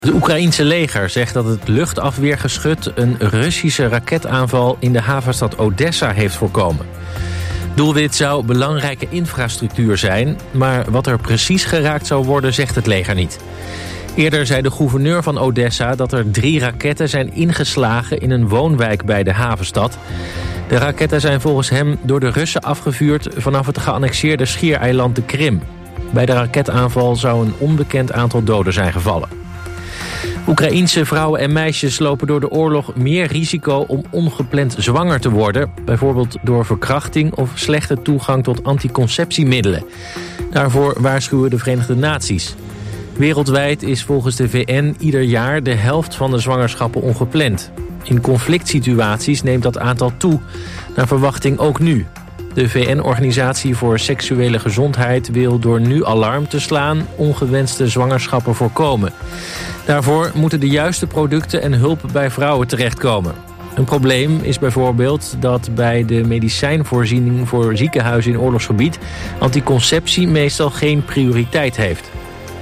Het Oekraïense leger zegt dat het luchtafweergeschut een Russische raketaanval in de havenstad Odessa heeft voorkomen. Doelwit zou belangrijke infrastructuur zijn, maar wat er precies geraakt zou worden zegt het leger niet. Eerder zei de gouverneur van Odessa dat er 3 raketten zijn ingeslagen in een woonwijk bij de havenstad. De raketten zijn volgens hem door de Russen afgevuurd vanaf het geannexeerde schiereiland de Krim. Bij de raketaanval zou een onbekend aantal doden zijn gevallen. Oekraïense vrouwen en meisjes lopen door de oorlog meer risico om ongepland zwanger te worden. Bijvoorbeeld door verkrachting of slechte toegang tot anticonceptiemiddelen. Daarvoor waarschuwen de Verenigde Naties. Wereldwijd is volgens de VN ieder jaar de helft van de zwangerschappen ongepland. In conflict situaties neemt dat aantal toe, naar verwachting ook nu. De VN-organisatie voor seksuele gezondheid wil door nu alarm te slaan ongewenste zwangerschappen voorkomen. Daarvoor moeten de juiste producten en hulp bij vrouwen terechtkomen. Een probleem is bijvoorbeeld dat bij de medicijnvoorziening voor ziekenhuizen in oorlogsgebied anticonceptie meestal geen prioriteit heeft.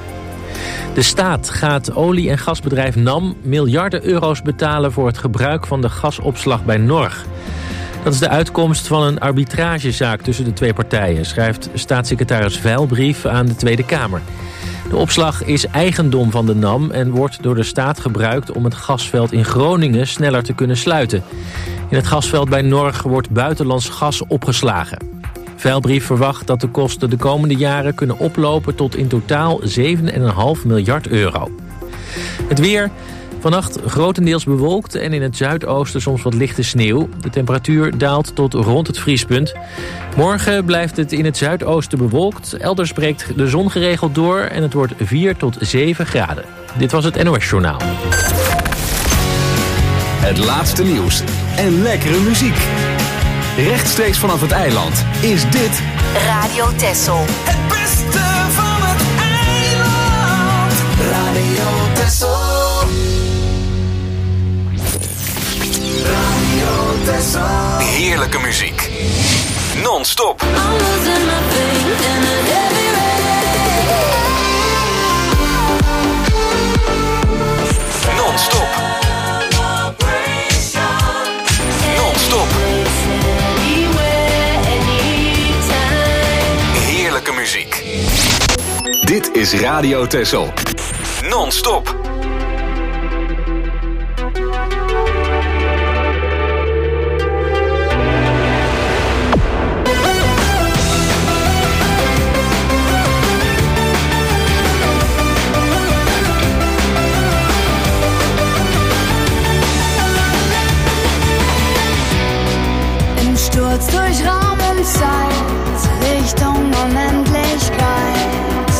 De staat gaat olie- en gasbedrijf NAM miljarden euro's betalen voor het gebruik van de gasopslag bij Norg. Dat is de uitkomst van een arbitragezaak tussen de 2 partijen, schrijft staatssecretaris Veilbrief aan de Tweede Kamer. De opslag is eigendom van de NAM en wordt door de staat gebruikt om het gasveld in Groningen sneller te kunnen sluiten. In het gasveld bij Norg wordt buitenlands gas opgeslagen. Veilbrief verwacht dat de kosten de komende jaren kunnen oplopen tot in totaal 7,5 miljard euro. Het weer. Vannacht grotendeels bewolkt en in het zuidoosten soms wat lichte sneeuw. De temperatuur daalt tot rond het vriespunt. Morgen blijft het in het zuidoosten bewolkt. Elders breekt de zon geregeld door en het wordt 4 tot 7 graden. Dit was het NOS Journaal. Het laatste nieuws en lekkere muziek. Rechtstreeks vanaf het eiland is dit Radio Texel. Het beste van het eiland. Radio Texel. Radio Texel. heerlijke muziek. Non-stop. Non-stop. Non-stop. Heerlijke muziek. Dit is Radio Texel. Non-stop. Sturz durch Raum und Zeit, Richtung Unendlichkeit.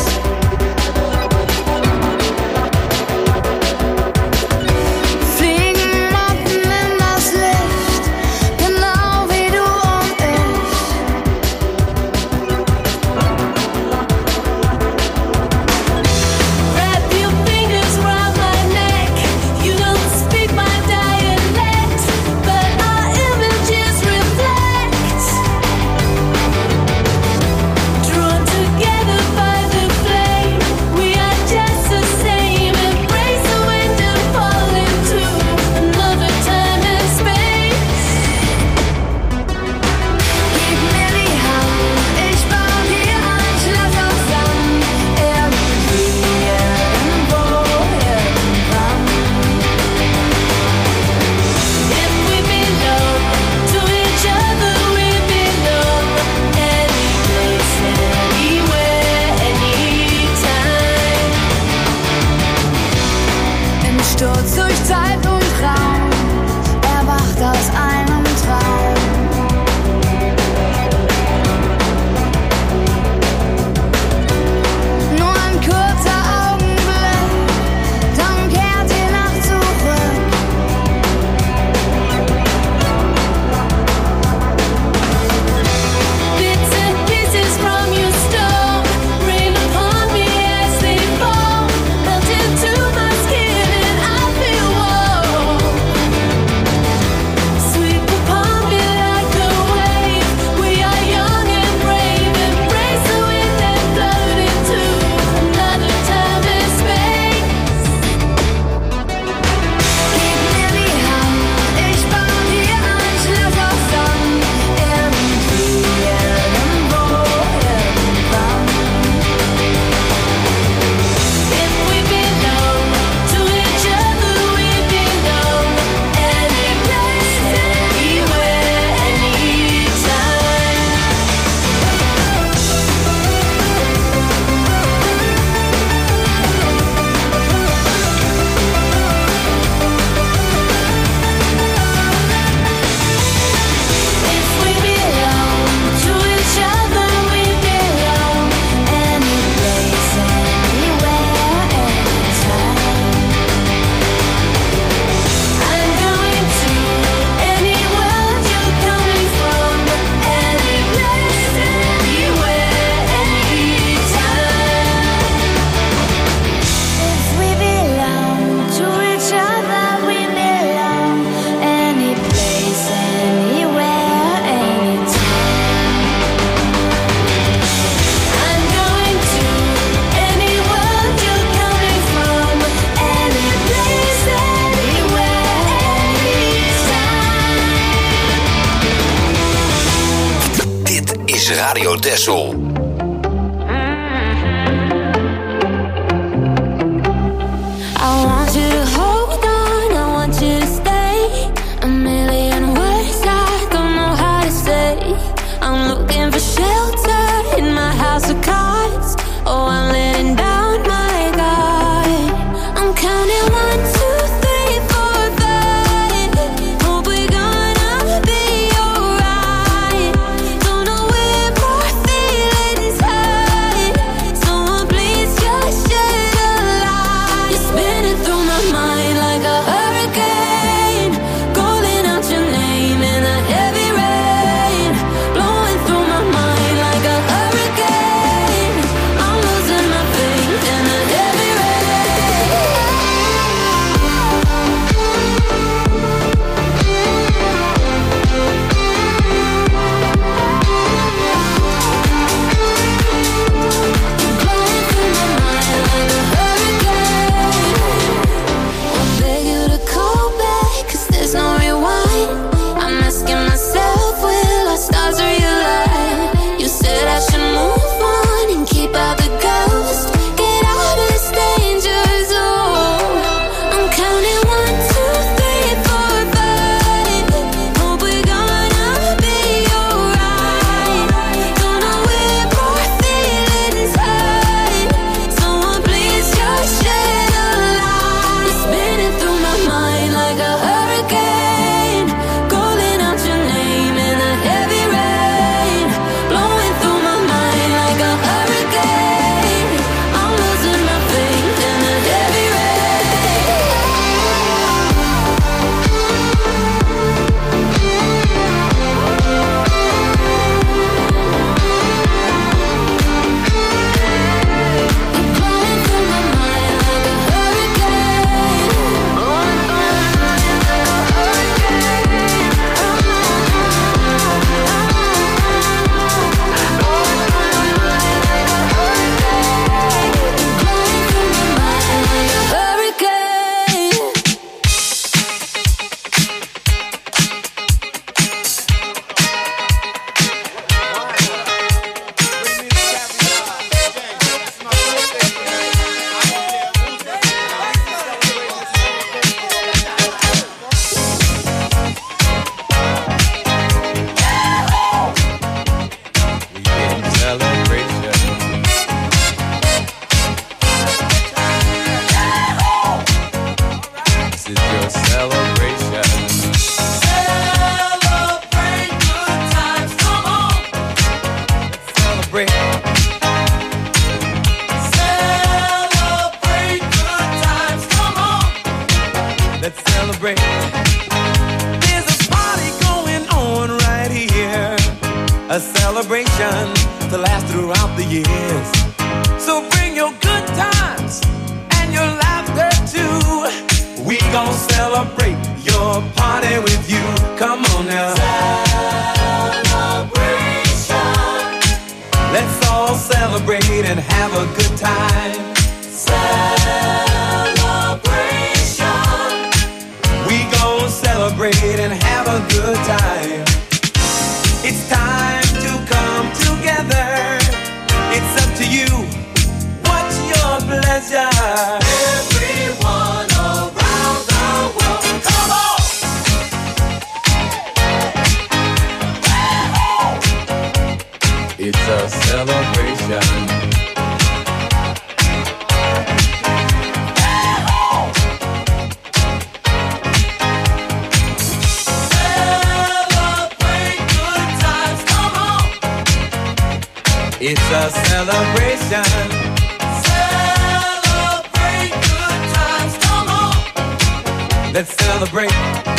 Fliegen Motten in das Licht, genau wie du und ich. Wrap your fingers round my neck, you don't speak my dialect, but our images reflect. Drawn together by the flame, we are just the same. Embrace the wind and fall into another time and space. Gib mir die Hand, ich baue dir ein Schloss aus Sand. Irgendwie, irgendwo, irgendwann. If we belong to each other, we belong any place, anywhere, anytime. Im Sturz durch Zeit und Raum, erwacht aus einem Traum. Nur ein kurzer Augenblick, dann kehrt die Nacht zurück. Bits and pieces from your storm rain upon me as they fall, melt into my skin and I feel warm. is Radio Texel. I want you to hold on, I want you to stay. A million words I don't know how to say. I'm looking for shelter in my house of cards. Oh, I'm letting down my guard. I'm counting 1, 2, 3, 4, 5. Hope we're gonna be alright. Don't know where my feelings hide. Someone please just shed a light. You're spinning through my mind like a hurricane, calling out your name in the heavy rain, blowing through my mind like a hurricane. I'm losing my faith in the heavy rain. Blowing through my mind like a hurricane. I beg you to call back, 'cause there's no rewind. I'm asking myself, will our stars realign? You said I should move on and keep out the ghost. Get out of this danger zone. I'm counting 1, 2, 3, 4, 5. Hope we're gonna be alright. Don't know where my feelings hide. Someone please just shed a light. You're spinning through my mind like a hurricane, calling out your name in the heavy rain, blowing through my mind like a hurricane. I'm losing my faith in the heavy rain. You're blowing through my mind like a hurricane. Blowing through my mind like a hurricane. Blowing through my mind like a hurricane. Blowing through my mind like a hurricane. This is your celebration. Celebrate good times, come on. Celebrate. Celebrate good times, come on. Let's celebrate. There's a party going on right here. A celebration to last throughout the years. So bring your good times and your laughter too. We gon' celebrate your party with you. Come on now. Celebration, Let's all celebrate and have a good time. celebration. We gon' celebrate and have a good time. It's time to come together. It's up to you. What's your pleasure? Everyone around the world, come on. It's a celebration. Celebrate good times, come on. It's a celebration. Celebrate good times, come on. Let's celebrate.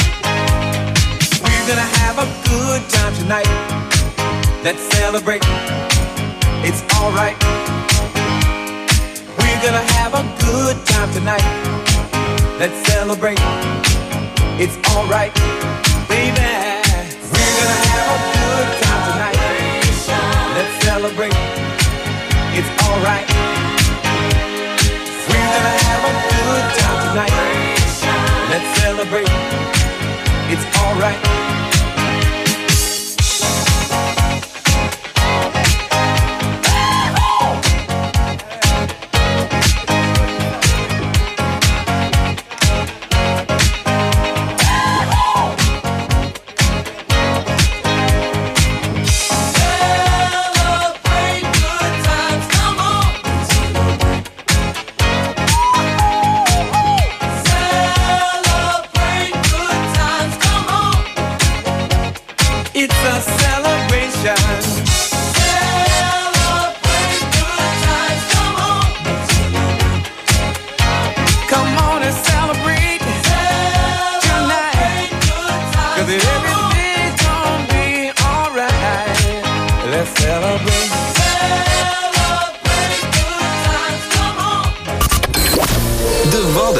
We're gonna have a good time tonight. Let's celebrate. It's alright. We're gonna have a good time tonight. Let's celebrate. It's alright, baby. We're gonna have a good time tonight. Let's celebrate. It's alright. We're gonna have a good time tonight. Let's celebrate. It's alright.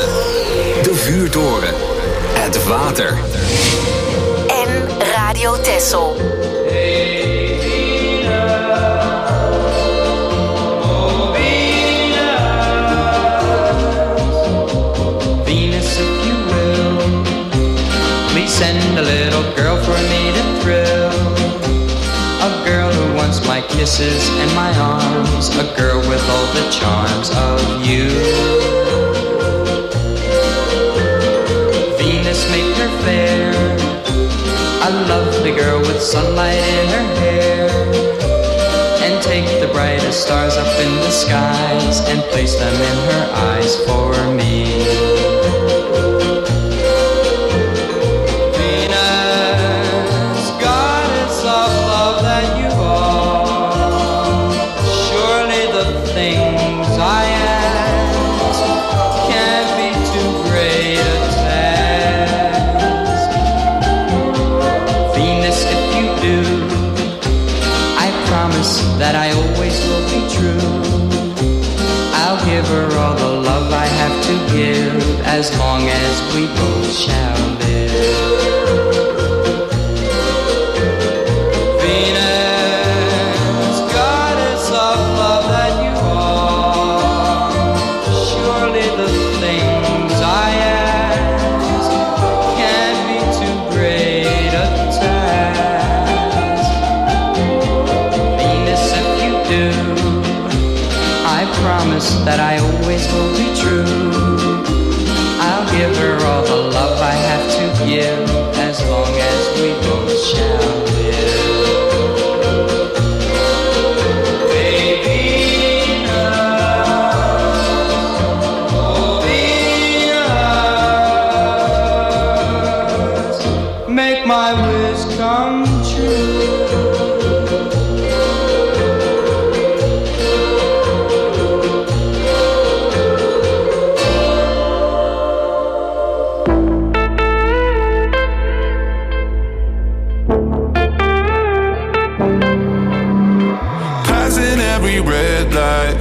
stranden. De vuurtoren. Het water. En Radio Texel. Venus, if you will, please send a little girl for me to thrill. A girl who wants my kisses and my arms. A girl with all the charms of you. Venus, make her fair. A lovely girl with sunlight in her hair. And take the brightest stars up in the skies and place them in her eyes for me. Venus, goddess of love that you are, surely the things I ask can't be too great a task. Venus, if you do, I promise that I always will be true. I'll give her all the love I have to give, as long as we both shall live. Venus, goddess of love that you are, surely the things I ask can't be too great a task. Venus, if you do, I promise that I always will be true. I'll give her all the love I have to give, as long as we both shall live. Baby, oh Venus, make my wish come true. Passing every red light,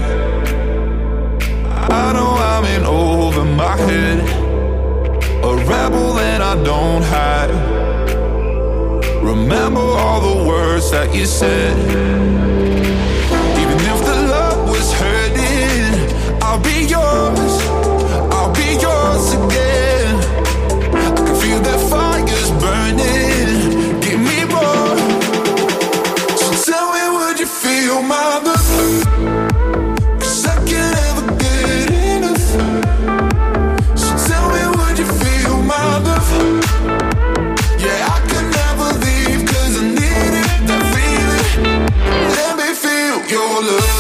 I know I'm in over my head. A rebel and I don't hide. Remember all the words that you said. Even if the love was hurting, I'll be yours. I'll be yours again. I can feel that fire's burning. Give me more. So tell me, would you feel my love? 'Cause I can't ever get enough. So tell me, would you feel my love? Yeah, I could never leave 'cause I needed that feeling. Let me feel your love.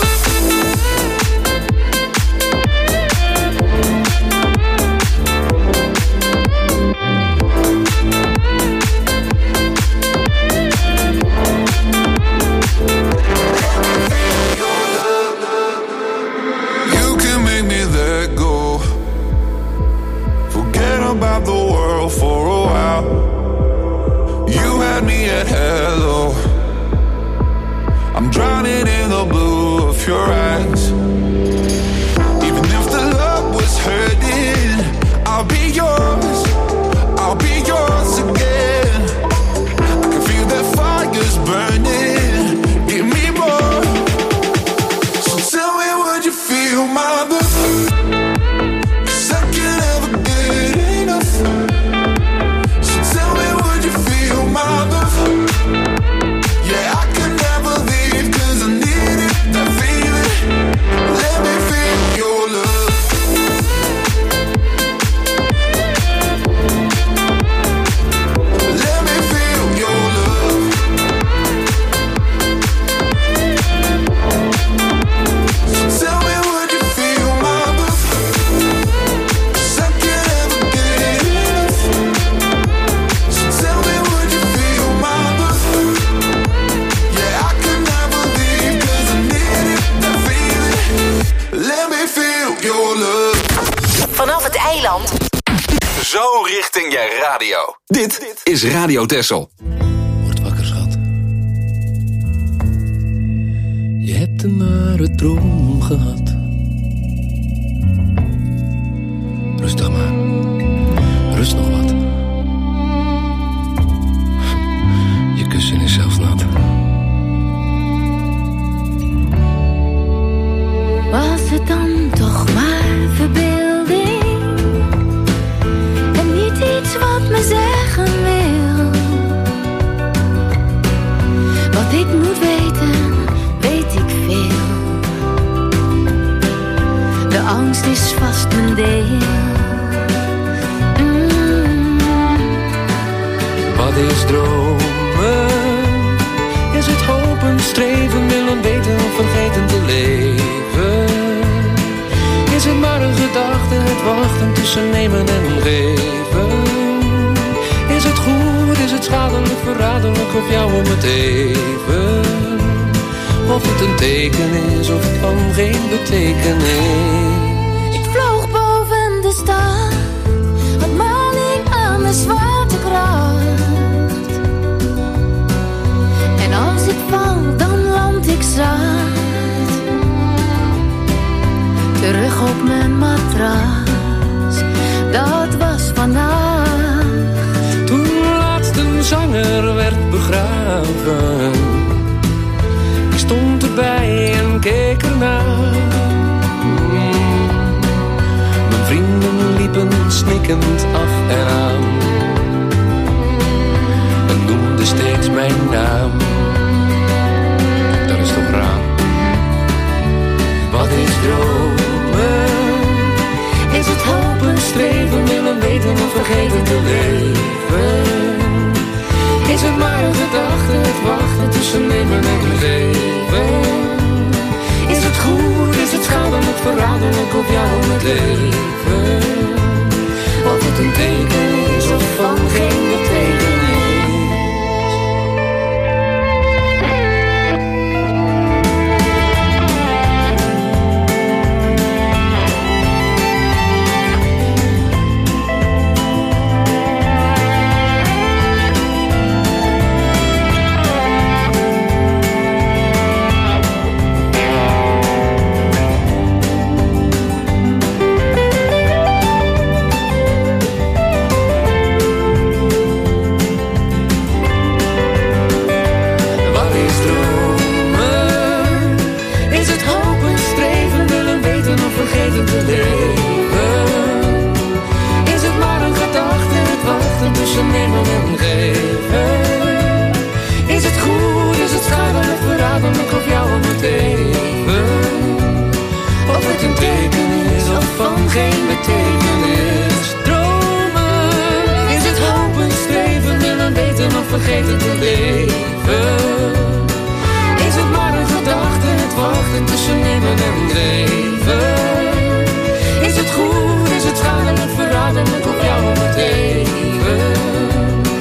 You can make me let go. Forget about the world for a while. You had me at hello. I'm drowning in the blue of your eyes. Even if the love was hurting, I'll be yours. I'll be yours again. I can feel that fire's burning. Give me more. So tell me, would you feel my love? 'Cause I can't ever get enough. So tell me, would you feel my love? Yeah, I could never leave 'cause I needed that feeling. Let me feel your love. Let me feel your love. So tell me, would you feel my love? 'Cause I can't ever get enough. So tell me, would you feel my love? Yeah, I could never leave 'cause I needed that feeling. Let me feel your love. Vanaf het eiland. Zo richting je radio. Dit is Radio Texel. Word wakker, schat. Je hebt een nare droom gehad. Rustig maar. Rust nog wat. Je kussen is zelfs nat. Was het dan toch maar verbeelding? En niet iets wat me zeggen wil. Wat ik moet weten, weet ik veel. De angst is vast mijn deel. Wat is dromen? Is het hopen, streven, willen weten of vergeten te leven? Is het maar een gedachte, het wachten tussen nemen en geven? Is het goed, is het schadelijk, verraderlijk of jou om het even? Of het een teken is of van geen betekenis? Ik vloog boven de stad, had maling aan de zwaartekracht. En als ik val, dan land ik zacht. Terug op mijn matras, dat was vandaag. Toen laatst een zanger werd begraven, ik stond erbij en keek ernaar. Mijn vrienden liepen snikkend af en aan en noemden steeds mijn naam. Dat is toch raar. Wat is dromen? Is het hopen, streven, willen weten of vergeten te leven? Is het maar een gedachte, het wachten tussen nemen en geven? Is het goed, is het schadelijk, verraderlijk op jou om het leven? Of het een teken is of van geen betekenis? Vergeten te leven. Is het maar een gedachte, het wachten tussen nemen en geven? Is het goed, is het schadelijk, verraderlijk op jou om het even?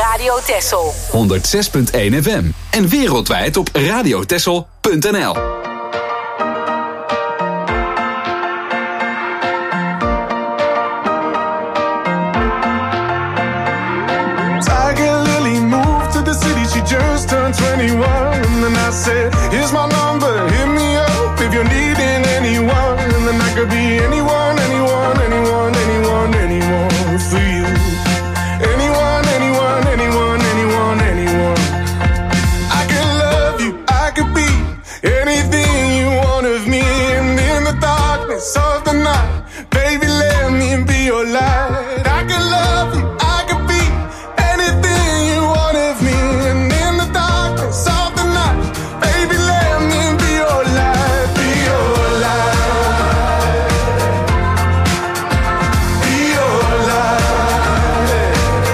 Radio Texel. 106.1 FM. En wereldwijd op radiotexel.nl. Tiger Lily moved to the city, she just turned 21. And then I said, here's my number, hit me up if you're needing anyone. And then I could be anyone, anyone, anyone, anyone, anyone for you. Anyone, anyone, anyone, anyone, anyone. I could love you, I could be anything you want of me. And in the darkness of the night, baby, let me be your light. I could love you, I could be anything you want of me. And in the darkness of the night, baby, let me be your light, be your light, be your light.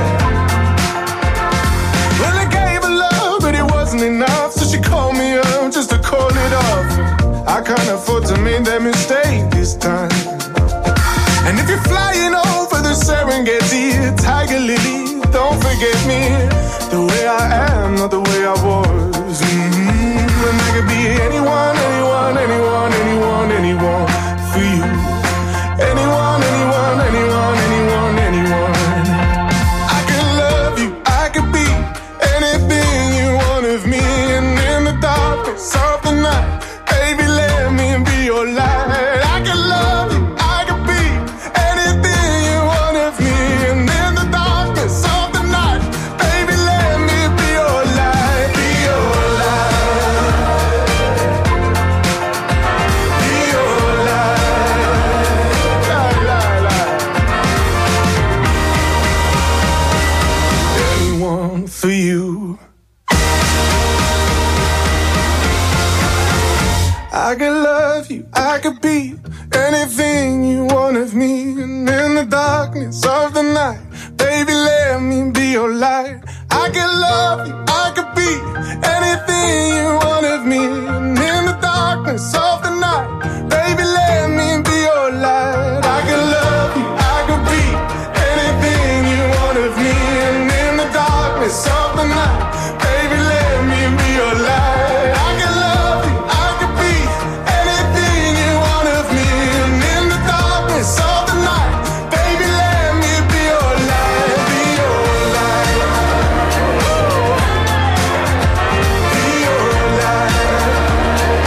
Well, I gave her love, but it wasn't enough, so she called me up just to call it off. I can't afford to make that mistake this time. And if you're flying over the Serengeti, Tiger Lily, don't forget me. The way I am, not the way I was. And I could be anyone, anyone, anyone, anyone, anyone for you. Anyone, anyone, anyone, anyone, anyone. I could love you, I could be anything you want of me. And in the darkness of the night, baby, let me be your light. I could love you, I could be anything you want of me. And in the darkness of the night, baby, let me be your light, be your light, be your light, la, la, la. Anyone for you. I could love you, I could be anything you want of me. And in the darkness of the night, baby, let me be your light. I could love you, I could be anything you want of me. And in the darkness of the night, baby, let me be your light. I could love you, I could be anything you want of me. And in the darkness of the night, baby, let me be your light. I could love you, I could be anything you want of me. And in the darkness of the night, baby, let me be your light, be your light, be your light.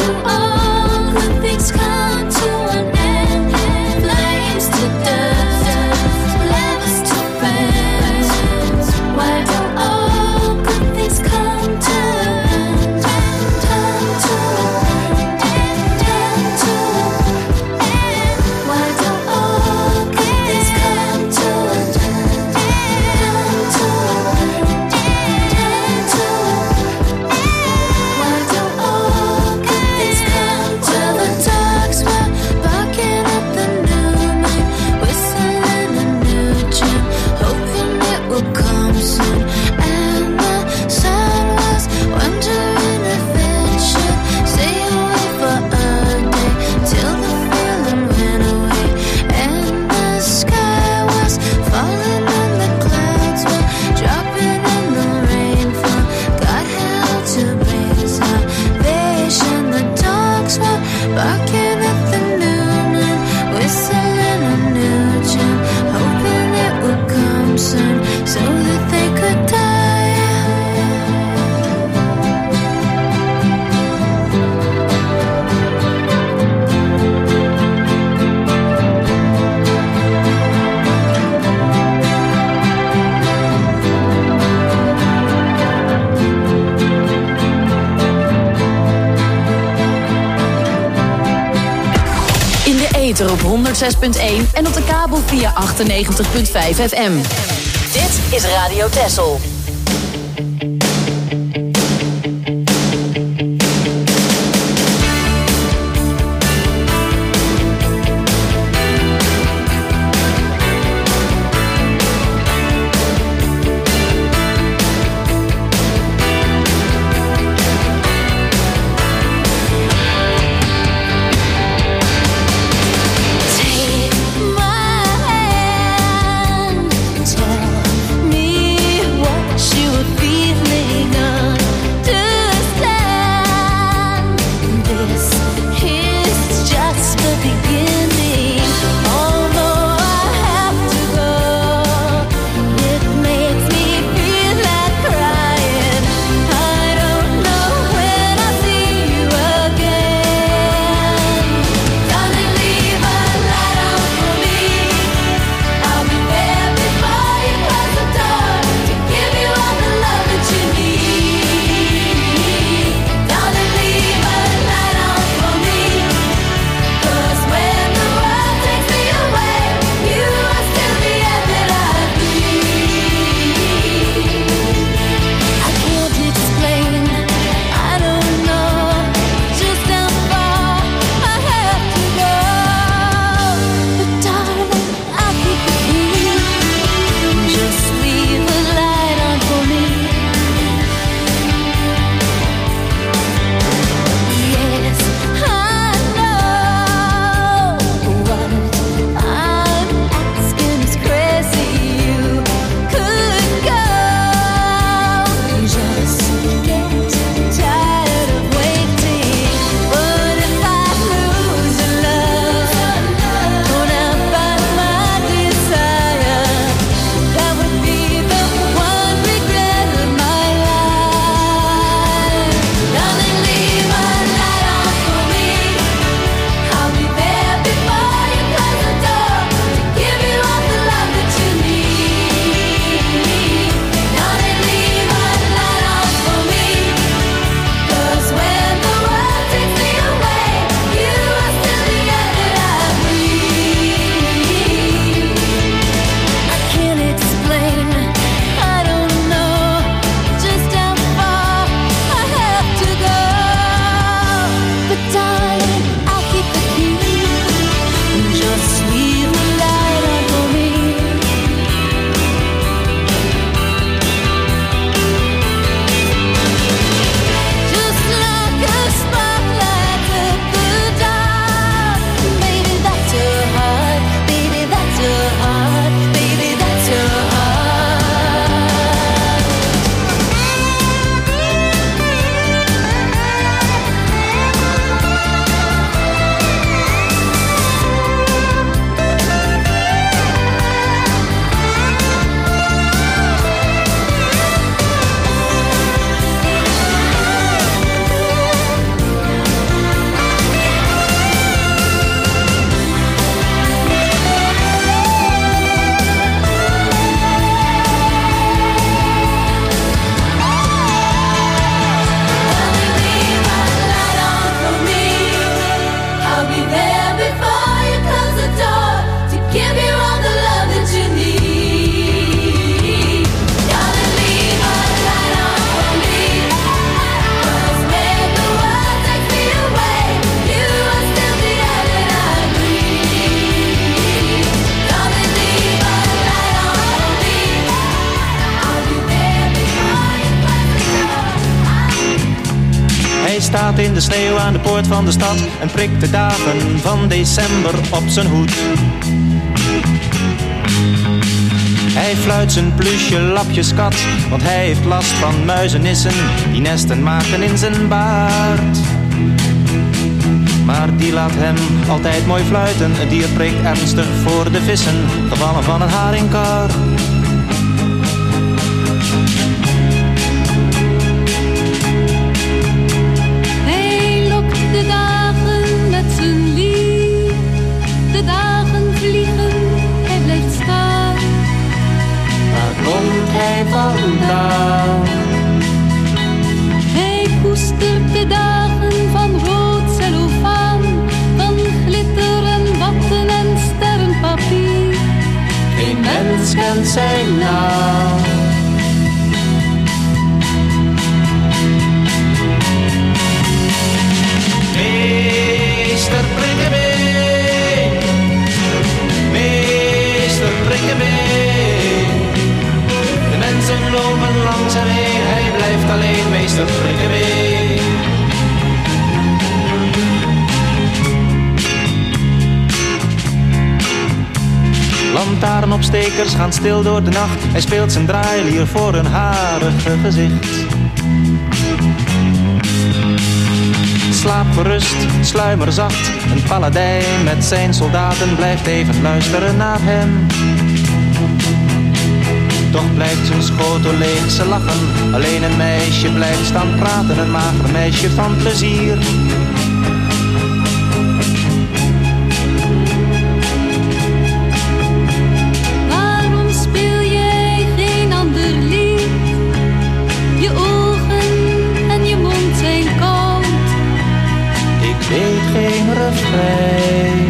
do all good things come to an end? Flames to dust, lovers to friends. Why do all good things come to an end? Come to an end, come to an end. Why do all good things come to an end? Come to an end, come to an end. Why do all good things come to the dogs were barking at the new moon, whistling a new tune, hoping it would come soon. And the sun was wondering if it should stay away for a day till the feeling went away. And the sky was falling and the clouds were dropping and the rainfall got held to bring salvation. The dogs were barking at the new moon, whistling a new tune, hoping it would come soon so that they could die. In de ether op 106.1 en op de kabel via 98.5 FM. Dit is Radio Texel. Take my hand, tell me what staat in de sneeuw aan de poort van de stad en prikt de dagen van december op zijn hoed. Hij fluit zijn plusje lapjeskat, want hij heeft last van muizenissen die nesten maken in zijn baard. Maar die laat hem altijd mooi fluiten, het dier prikt ernstig voor de vissen, gevallen van een haringkar. Hij lokt de dagen met zijn lied, de dagen vliegen, hij blijft staan. Waar komt hij vandaan? Hij koestert de dagen van rood cellofaan, van glitter en watten en sterrenpapier. Geen mens kent zijn naam. Meester Prikkebeen, meester Prikkebeen. De mensen lopen langs hem heen, hij blijft alleen, meester Prikkebeen. Lantaarnopstekers gaan stil door de nacht, hij speelt zijn draailier voor een harige gezicht. Slaap gerust, sluimer zacht, een paladijn met zijn soldaten blijft even luisteren naar hem. Toch blijft zijn schotel leeg, ze lachen, alleen een meisje blijft staan praten, een mager meisje van plezier. Waarom speel jij geen ander lied? Je ogen en je mond zijn koud. Ik weet geen refrein.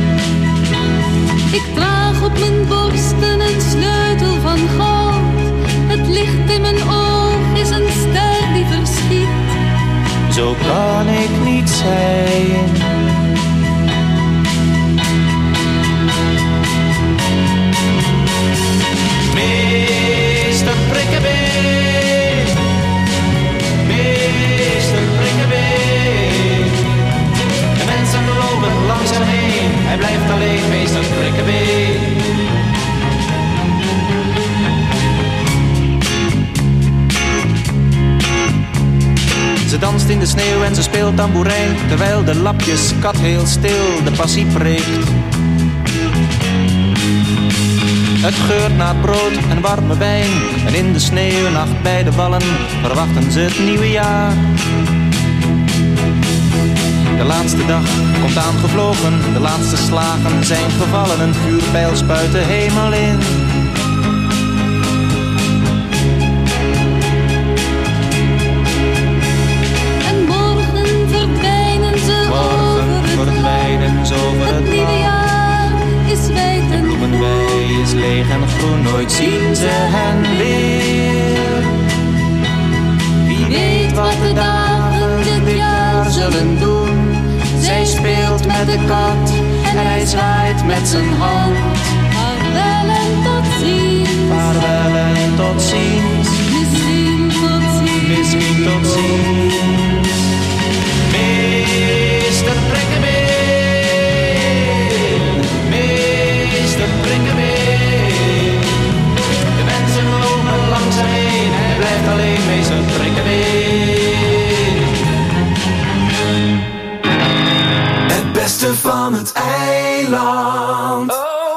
Ik draag op mijn borsten een sleutel van goud. Het licht in mijn oog is een ster die verschiet. Zo kan ik niet zijn. Meester Prikkebeen, meester Prikkebeen. De mensen lopen langs hem heen, hij blijft alleen, meester Prikkebeen. Ze danst in de sneeuw en ze speelt tamboerijn, terwijl de lapjeskat heel stil de passie preekt. Het geurt naar brood en warme wijn, en in de sneeuwnacht bij de wallen verwachten ze het nieuwe jaar. De laatste dag komt aangevlogen, de laatste slagen zijn gevallen, een vuurpijl spuit de hemel in. En morgen verdwijnen ze over het nieuwe jaar is wijd en Bloemenwei is leeg en groen, nooit zien ze hen weer. Wie weet wat de dagen dit jaar zullen doen. Zij speelt met de kat en hij zwaait met zijn hand. Vaarwel en tot ziens. Vaarwel en tot ziens. Misschien tot ziens. Misschien tot ziens. Meester Prikkebeen, meester Prikkebeen. De mensen lopen langs hem heen, hij blijft alleen, meester Prikkebeen. Het beste van het eiland.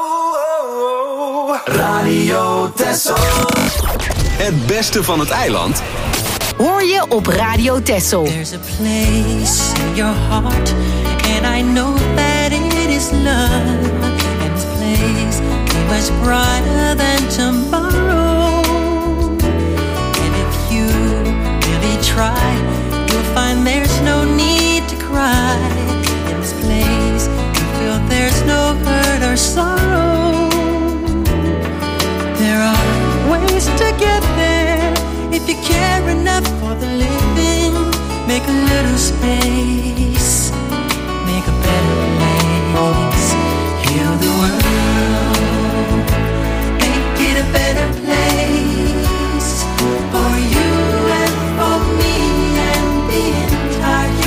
Radio Texel. Het beste van het eiland. Hoor je op Radio Texel. There's a place in your heart, and I know that it is love. And this place is much brighter than tomorrow. And if you really try, you'll find there's no need to cry. In this place, you feel there's no hurt or sorrow. There are ways to get there if you care enough for the living. Make a little space, make a better place. Heal the world, make it a better place for you and for me and the entire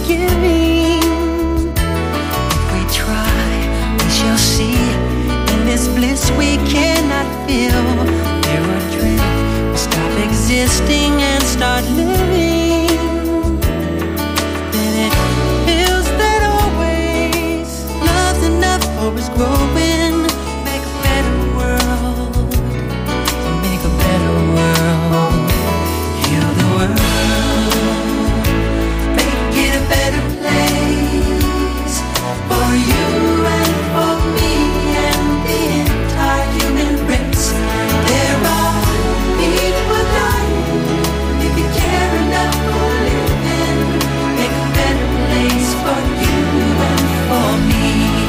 giving. If we try, we shall see. In this bliss we cannot feel. There are dreams. We stop existing and start living. Then it feels that always love's enough for us growing. Make a better world. Make a better world. Heal the world. Make it a better place for you and for me and the entire human race. There are people dying. If you care enough for living, make a better place for you and for me.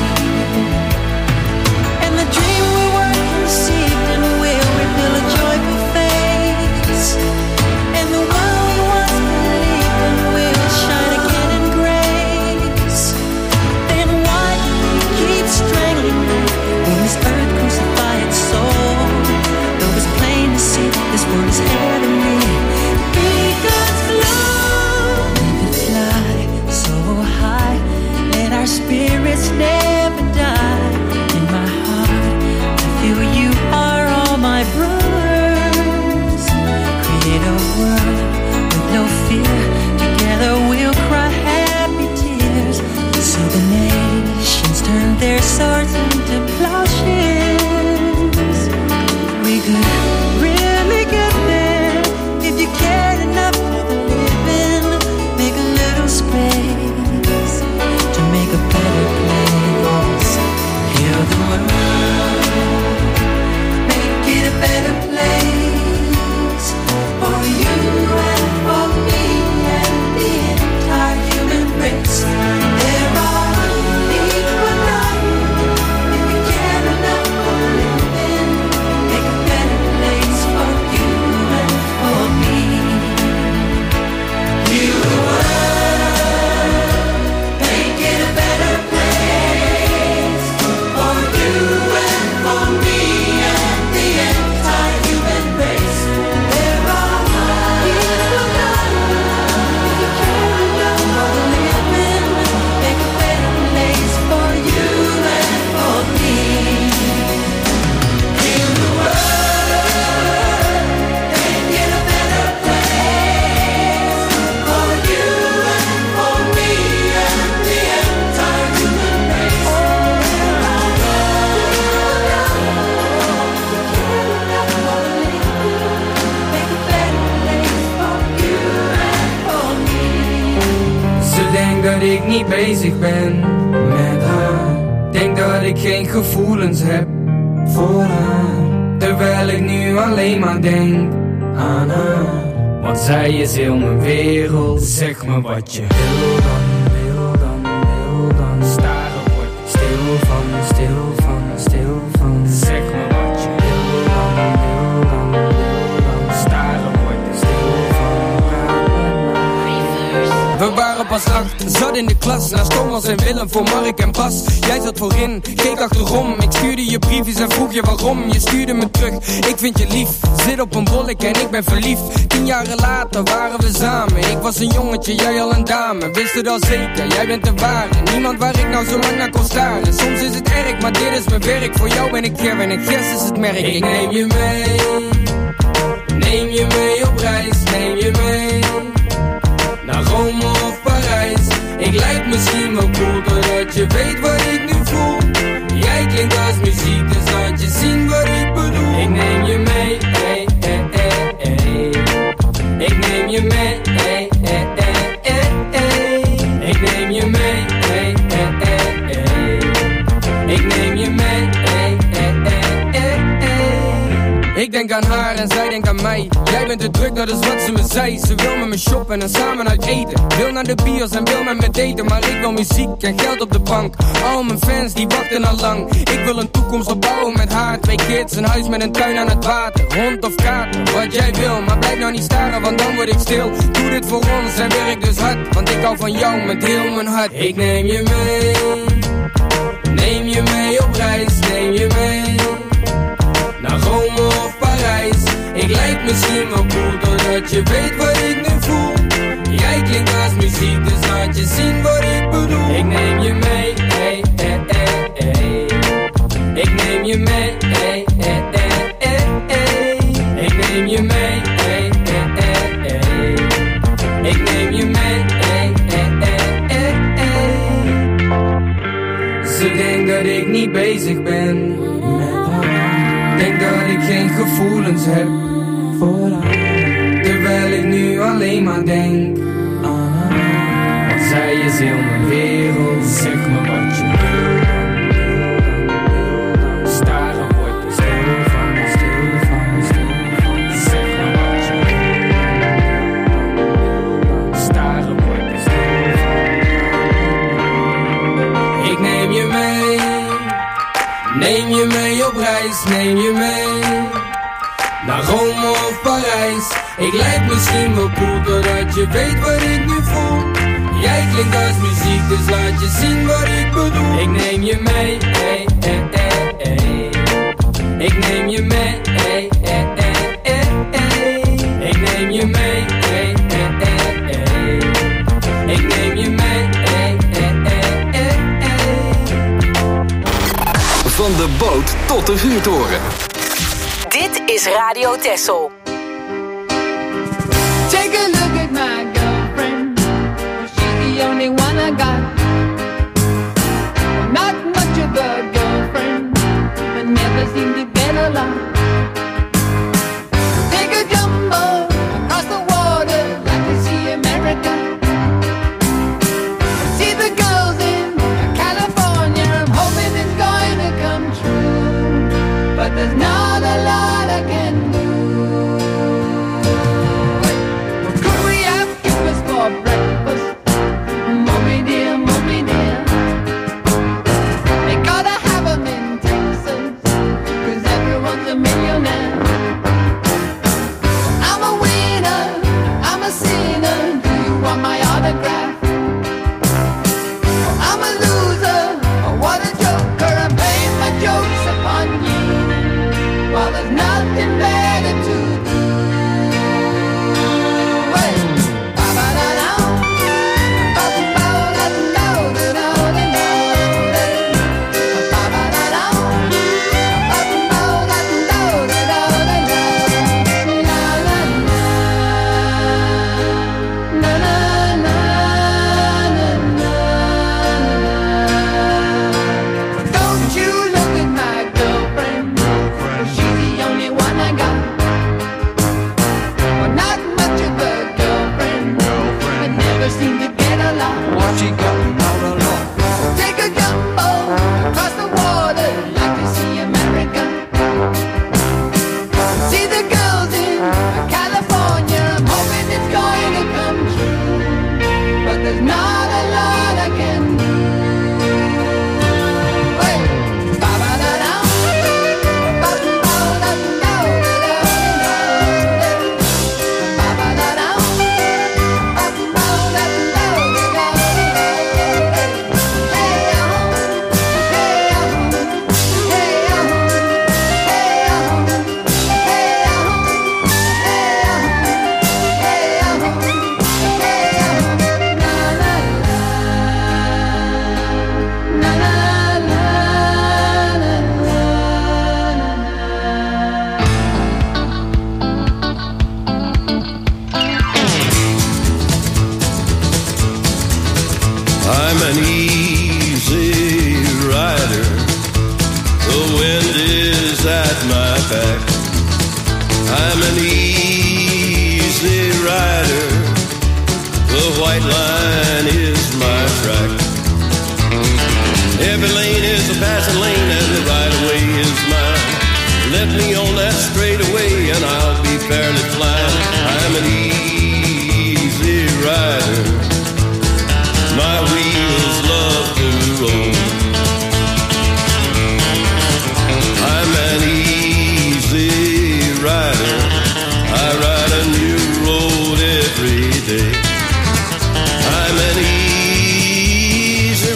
And the dream we were conceived in will reveal a joyful face. And the one we once believed in will shine again in grace. Then why do we keep strangling when this earth crucify its soul? Though it's plain to see this world is heavenly. Be God's love. We could fly so high, let our spirits never die. In my heart, I feel you are all my brothers. Create a world with no fear. Together we'll cry happy tears. So the nations turn their swords into plowshares. We could really get there if you cared enough for the living. Make a little space to make a better place. Heal the world. Make it a better place for you and for me and the entire human race. There are people dying. If you care enough for living, make a better place for you and for me. Heal the world. Make it a better place for you and for me and the entire human race. There are people dying. If you care enough for living, make a better place for you and for me. Heal the world. Make it a better place for you and for me and the entire human race. Make a better place for you and for me. Ze denkt dat ik niet bezig ben met haar. Denk dat ik geen gevoelens heb voor haar. Terwijl ik nu alleen maar denk aan haar. Want zij is heel mijn wereld. Zeg me wat je wil dan, wil dan, wil dan. Staren word ik stil van, stil van, stil van. Zeg me wat je wil dan, wil dan, wil dan. Staren word ik stil van. Praat met me. We waren pas 8, zat in de klas. Naast Thomas en Willem voor Mark en Bas. Jij zat voorin, keek achterom. Ik stuurde je briefjes en vroeg je waarom. Je stuurde me terug, ik vind je lief. Zit op een bollek en ik ben verliefd. 10 jaren later waren we samen. Ik was een jongetje, jij al een dame. Wist het al zeker, jij bent de ware. Niemand waar ik nou zo lang naar kon staren. Soms is het erg, maar dit is mijn werk. Voor jou ben ik Kevin en Gers is het merk. Ik neem je mee. Neem je mee op reis, neem je mee. Naar Rome of Parijs. Ik lijk misschien wel cool, doordat je weet wat ik nu voel. Jij klinkt als muziek, dus laat je zien wat ik bedoel. Ik neem je mee, hey, hey, hey, hey. Ik neem je mee, hey, hey, hey, hey, hey. Ik neem je mee, hey, hey, hey, hey. Ik neem je mee, hey, hey, hey, hey, hey. Ik denk aan haar en zij denkt aan mij. Jij bent te druk, dat is wat ze me zei. Ze wil met me shoppen en samen uit eten. Wil naar de bios en wil met me daten. Maar ik wil muziek en geld op de bank. Al mijn fans die wachten al lang. Ik wil een toekomst opbouwen met haar. 2 kids, een huis met een tuin aan het water. Hond of kater, wat jij wil. Maar blijf nou niet staren, want dan word ik stil. Doe dit voor ons en werk dus hard. Want ik hou van jou met heel mijn hart. Ik neem je mee. Neem je mee op reis, neem je mee. Naar Rome of Parijs. Ik lijk misschien wel cool, doordat je weet wat ik nu voel. Jij klinkt als muziek. muziek, dus laat je zien wat ik bedoel. Ik neem je mee, hey, hey, hey, hey. Ik neem je mee, hey, hey, hey, hey, hey. Ik neem je mee, hey, hey, hey, hey. Ik neem je mee, hey, hey, hey, hey, hey. Ze denkt dat ik niet bezig ben. Denk dat ik geen gevoelens heb voor haar. Terwijl ik nu alleen maar denk want zij is heel mijn wereld. Zeg me wat je wil. Staren word je stil van. Zeg me wat je wil. Staren word je stil van. Ik neem je mee. Neem je mee op reis, neem je mee naar Rome of Parijs. Ik lijk misschien wel cool, doordat je weet wat ik nu voel. Jij klinkt als muziek, dus laat je zien wat ik bedoel. Ik neem je mee, hey, hey, hey, hey. Ik neem je mee, hey, hey, hey, hey, hey. Ik neem je mee, hey, hey, hey, hey. Ik neem je mee, hey, hey, hey, hey, hey. Van de boot tot de vuurtoren. Dit is Radio Texel. Take a look at my girlfriend. She's the only one I got. Not much of a girlfriend, but never seem to get along. Take a jumbo across the water, like to see America. See the girls in California. I'm hoping it's going to come true, but there's not a lot I can do. For breakfast, mommy dear, they gotta have 'em in Texas, 'cause everyone's a millionaire. I'm a winner, I'm a sinner, do you want my autograph? I'm a loser, what a joker, I'm playing my jokes upon you, while there's nothing better to do.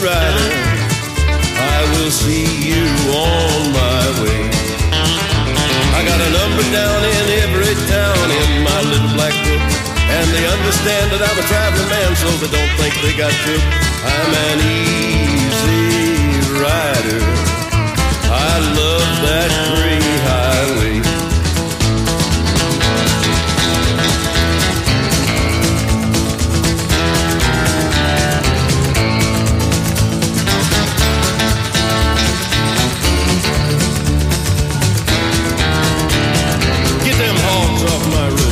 See you on my way. And they understand that I'm a traveling man, so they don't think they got tipped. I'm an easy rider. I love that green highway. Get them hogs off my road.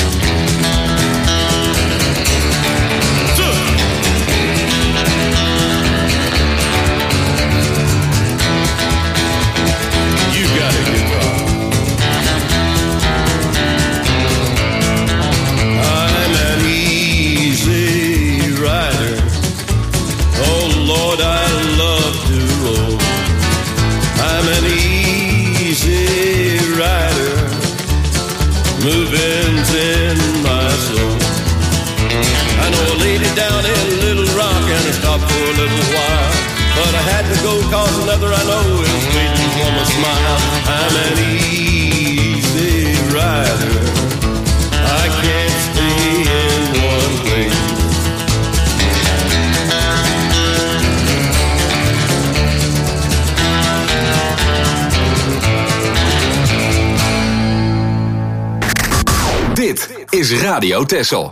Moving's in my soul. I know a lady down in Little Rock and I stopped for a little while, but I had to go cause another I know is waiting for my smile. I'm an easy rider. I can't stay in one place. Dit is Radio Texel.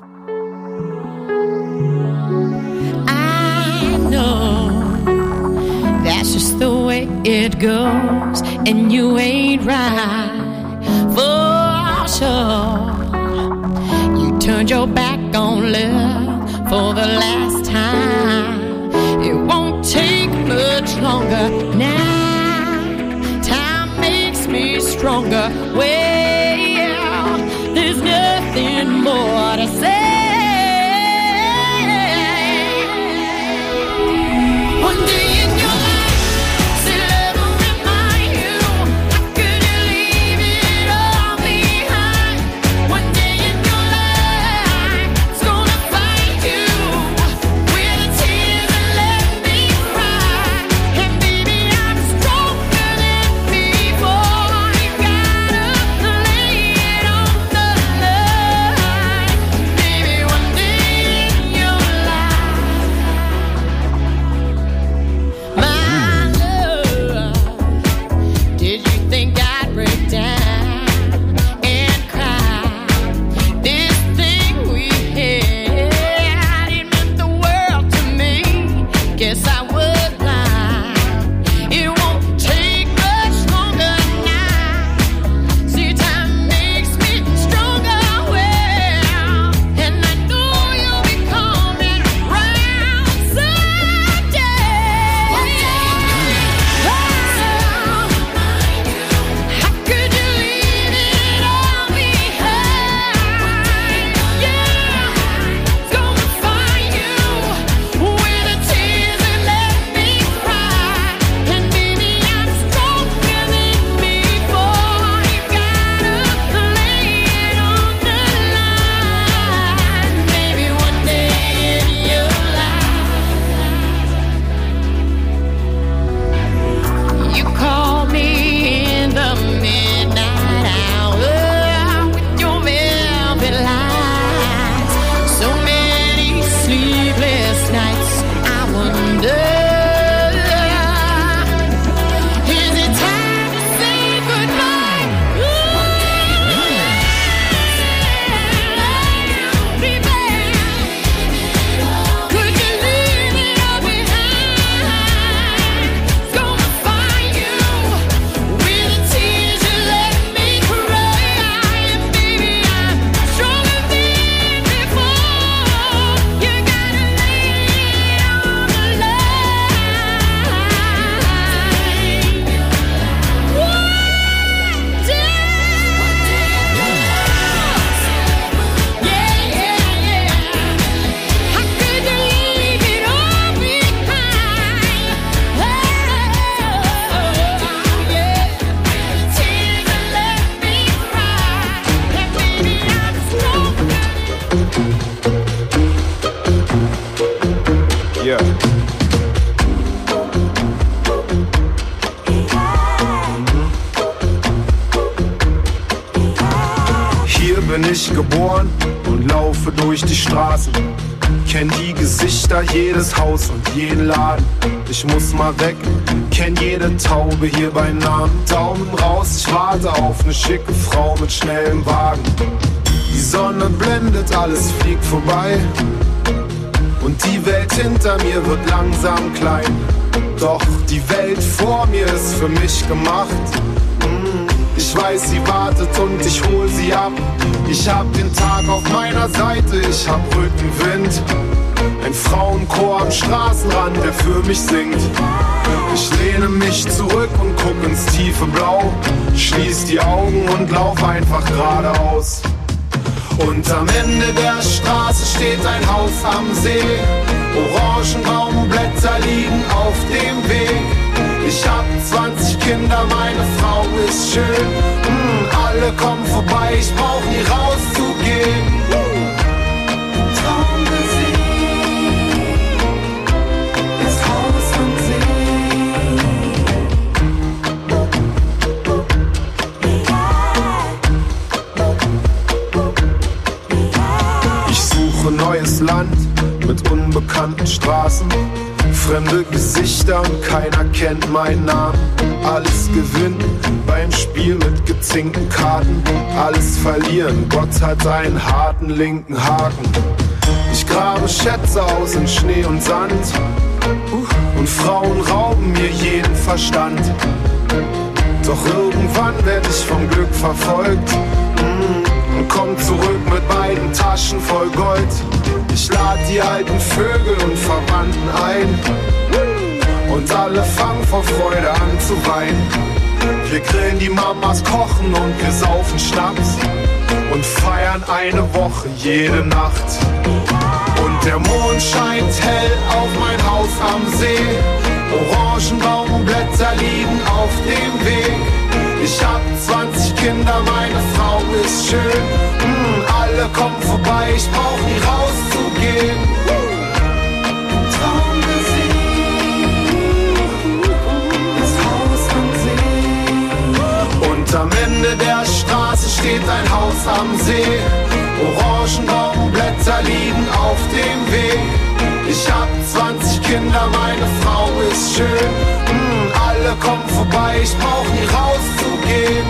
I know that's just the way it goes, and you ain't right for sure. You turned your back on love for the last time. It won't take much longer now. Time makes me stronger. Well, there's nothing more to say. One day in your life, say love will remind you. How could you leave it all behind? One day in your life, it's gonna find you with the tears and let me cry. And baby, I'm stronger than before. You gotta bin ich geboren und laufe durch die Straßen. Kenn die Gesichter, jedes Haus und jeden Laden. Ich muss mal weg, kenn jede Taube hier bei Namen. Daumen raus, ich warte auf ne schicke Frau mit schnellem Wagen. Die Sonne blendet, alles fliegt vorbei. Und die Welt hinter mir wird langsam klein. Doch die Welt vor mir ist für mich gemacht. Ich weiß, sie wartet und ich hol sie ab. Ich hab den Tag auf meiner Seite, ich hab Rückenwind. Ein Frauenchor am Straßenrand, der für mich singt. Ich lehne mich zurück und guck ins tiefe Blau. Schließ die Augen und lauf einfach geradeaus. Und am Ende der Straße steht ein Haus am See. Orangenbaumblätter liegen auf dem Weg. Ich hab 20 Kinder, meine Frau ist schön. Alle kommen vorbei, ich brauch nie rauszugehen. Traummusik, das Haus am See. Ich suche neues Land mit unbekannten Straßen. Fremde Gesichter und keiner kennt meinen Namen. Alles gewinnen beim Spiel mit gezinkten Karten. Alles verlieren, Gott hat einen harten linken Haken. Ich grabe Schätze aus in Schnee und Sand. Und Frauen rauben mir jeden Verstand. Doch irgendwann werd ich vom Glück verfolgt. Und komm zurück mit beiden Taschen voll Gold. Ich lad die alten Vögel und Verwandten ein. Und alle fangen vor Freude an zu weinen. Wir grillen, die Mamas kochen und wir saufen Schnaps. Und feiern eine Woche jede Nacht. Und der Mond scheint hell auf mein Haus am See. Orangenbaumblätter liegen auf dem Weg. Ich hab 20 Kinder, meine Frau ist schön. Alle kommen vorbei, ich brauch nie rauszugehen. Traummusik, das Haus am See. Und am Ende der Straße steht ein Haus am See. Orangenbaumblätter liegen auf dem Weg. Ich hab 20 Kinder, meine Frau ist schön. Alle kommen vorbei, ich brauch nie rauszugehen.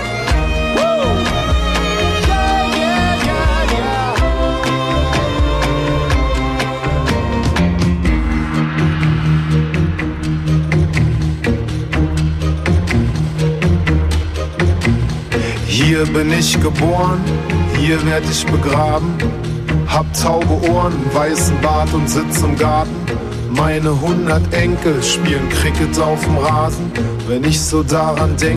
Hier bin ich geboren, hier werd ich begraben. Hab taube Ohren, weißen Bart und sitz im Garten. Meine 100 Enkel spielen Cricket auf dem Rasen. Wenn ich so daran denke,